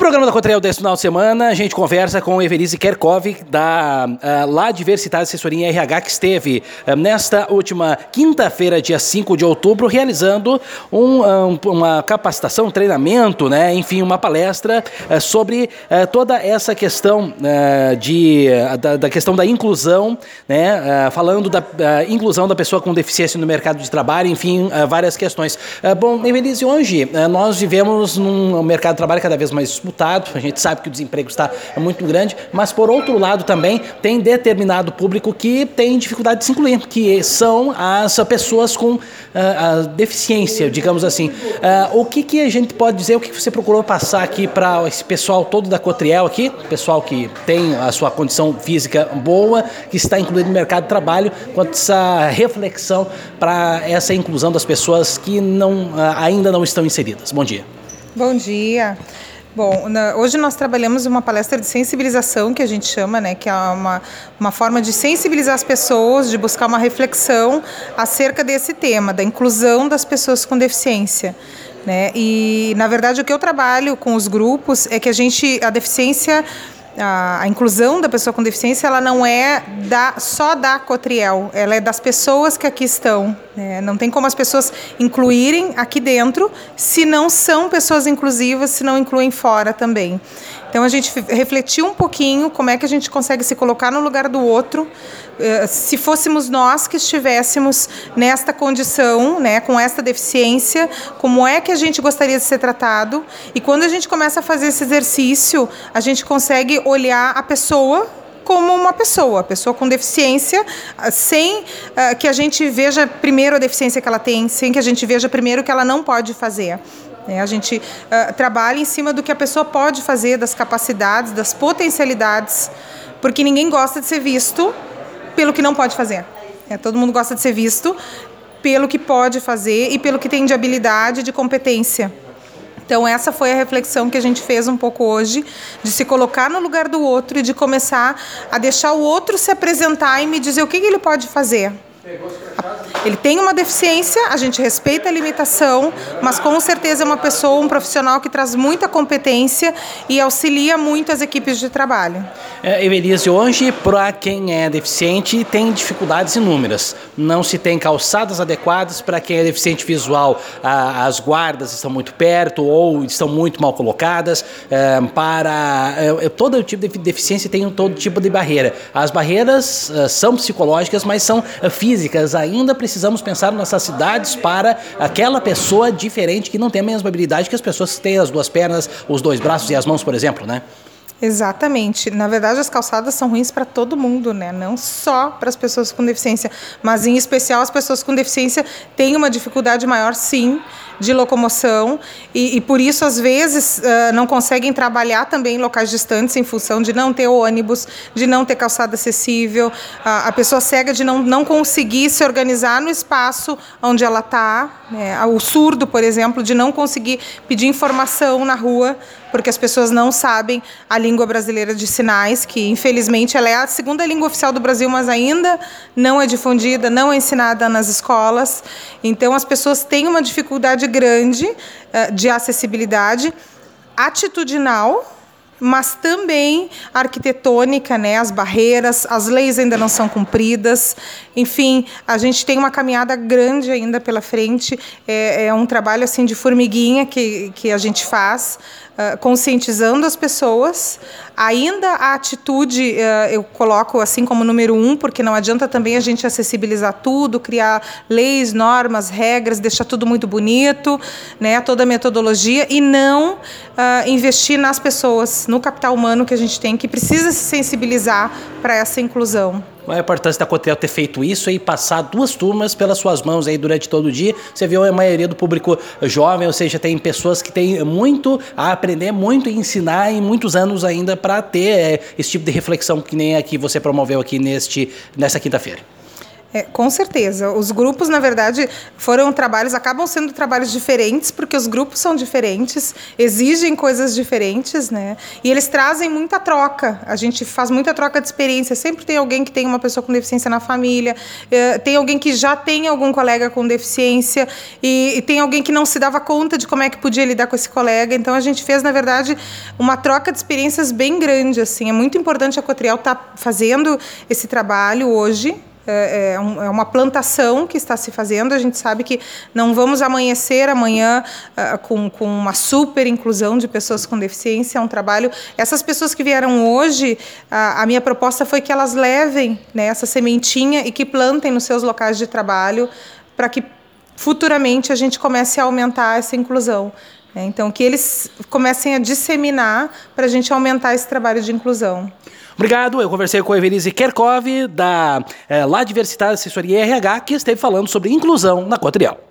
programa da Cotrel desse final de semana, a gente conversa com Evelise Kerkov, da La Diversidade Assessoria em RH, que esteve nesta última quinta-feira, dia 5 de outubro, realizando uma capacitação, um treinamento, né? Enfim, uma palestra sobre toda essa questão da questão da inclusão, né? Falando da inclusão da pessoa com deficiência no mercado de trabalho, enfim, várias questões. Bom, Evelise, hoje nós vivemos num mercado de trabalho cada vez mais disputado, a gente sabe que o desemprego está muito grande, mas por outro lado também tem determinado público que tem dificuldade de se incluir, que são as pessoas com a deficiência, digamos assim. O que a gente pode dizer, o que você procurou passar aqui para esse pessoal todo da Cotriel aqui, pessoal que tem a sua condição física boa, que está incluído no mercado de trabalho, quanto essa reflexão para essa inclusão das pessoas que ainda não estão inseridas? Bom dia. Bom dia. Bom, hoje nós trabalhamos uma palestra de sensibilização, que a gente chama, né, que é uma forma de sensibilizar as pessoas, de buscar uma reflexão acerca desse tema, da inclusão das pessoas com deficiência, né? E, na verdade, o que eu trabalho com os grupos é que a deficiência, a inclusão da pessoa com deficiência, ela não é só da Cotriel, ela é das pessoas que aqui estão, né? Não tem como as pessoas incluírem aqui dentro se não são pessoas inclusivas, se não incluem fora também. Então a gente refletiu um pouquinho como é que a gente consegue se colocar no lugar do outro, se fôssemos nós que estivéssemos nesta condição, né, com esta deficiência, como é que a gente gostaria de ser tratado. E quando a gente começa a fazer esse exercício, a gente consegue olhar a pessoa como uma pessoa com deficiência, sem que a gente veja primeiro a deficiência que ela tem, sem que a gente veja primeiro o que ela não pode fazer. A gente trabalha em cima do que a pessoa pode fazer, das capacidades, das potencialidades, porque ninguém gosta de ser visto pelo que não pode fazer. Todo mundo gosta de ser visto pelo que pode fazer e pelo que tem de habilidade, de competência. Então essa foi a reflexão que a gente fez um pouco hoje, de se colocar no lugar do outro e de começar a deixar o outro se apresentar e me dizer o que ele pode fazer. Ele tem uma deficiência, a gente respeita a limitação, mas com certeza é uma pessoa, um profissional que traz muita competência e auxilia muito as equipes de trabalho. Evelise, hoje, para quem é deficiente, tem dificuldades inúmeras. Não se tem calçadas adequadas para quem é deficiente visual. As guardas estão muito perto ou estão muito mal colocadas. Todo tipo de deficiência tem todo tipo de barreira. As barreiras são psicológicas, mas são físicas. Ainda precisamos pensar nas nossas cidades para aquela pessoa diferente que não tem a mesma habilidade que as pessoas que têm as duas pernas, os dois braços e as mãos, por exemplo, né? Exatamente. Na verdade, as calçadas são ruins para todo mundo, né? Não só para as pessoas com deficiência, mas em especial as pessoas com deficiência têm uma dificuldade maior, sim, de locomoção e por isso, às vezes, não conseguem trabalhar também em locais distantes em função de não ter ônibus, de não ter calçada acessível, a pessoa cega de não conseguir se organizar no espaço onde ela está, né? O surdo, por exemplo, de não conseguir pedir informação na rua, porque as pessoas não sabem a língua brasileira de sinais, que infelizmente ela é a segunda língua oficial do Brasil, mas ainda não é difundida, não é ensinada nas escolas. Então as pessoas têm uma dificuldade grande de acessibilidade atitudinal, mas também arquitetônica, né? As barreiras, as leis ainda não são cumpridas. Enfim, a gente tem uma caminhada grande ainda pela frente. É um trabalho assim de formiguinha que a gente faz, conscientizando as pessoas. Ainda a atitude eu coloco assim como número 1, porque não adianta também a gente acessibilizar tudo, criar leis, normas, regras, deixar tudo muito bonito, né? Toda a metodologia, e não investir nas pessoas, no capital humano que a gente tem, que precisa se sensibilizar para essa inclusão. Qual é a importância da Cotriel ter feito isso e passar 2 turmas pelas suas mãos aí durante todo o dia? Você viu a maioria do público jovem, ou seja, tem pessoas que têm muito a aprender, muito a ensinar e muitos anos ainda para ter esse tipo de reflexão que nem a que você promoveu aqui nessa quinta-feira. Com certeza. Os grupos, na verdade, acabam sendo trabalhos diferentes, porque os grupos são diferentes, exigem coisas diferentes, né? E eles trazem muita troca. A gente faz muita troca de experiência. Sempre tem alguém que tem uma pessoa com deficiência na família, tem alguém que já tem algum colega com deficiência, e tem alguém que não se dava conta de como é que podia lidar com esse colega. Então, a gente fez, na verdade, uma troca de experiências bem grande, assim. É muito importante a Cotriel estar fazendo esse trabalho hoje. É uma plantação que está se fazendo. A gente sabe que não vamos amanhecer amanhã com uma super inclusão de pessoas com deficiência. É um trabalho... Essas pessoas que vieram hoje, a minha proposta foi que elas levem, né, essa sementinha e que plantem nos seus locais de trabalho para que futuramente a gente comece a aumentar essa inclusão. Então, que eles comecem a disseminar para a gente aumentar esse trabalho de inclusão. Obrigado. Eu conversei com a Evelise Kerkov, da La Diversidade Assessoria RH, que esteve falando sobre inclusão na Cotriel.